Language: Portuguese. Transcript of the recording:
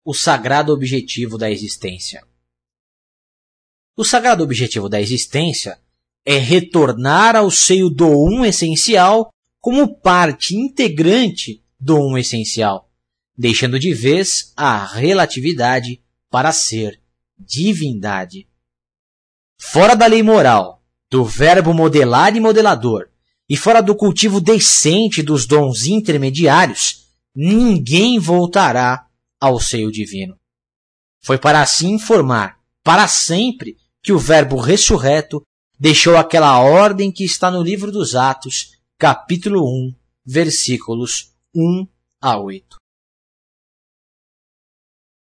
o sagrado objetivo da existência. O sagrado objetivo da existência é retornar ao seio do Um essencial como parte integrante do Um essencial, deixando de vez a relatividade para ser divindade. Fora da lei moral, do verbo modelar e modelador, e fora do cultivo decente dos dons intermediários, ninguém voltará ao seio divino. Foi para assim informar, para sempre, que o Verbo ressurreto deixou aquela ordem que está no livro dos Atos, capítulo 1, versículos 1 a 8.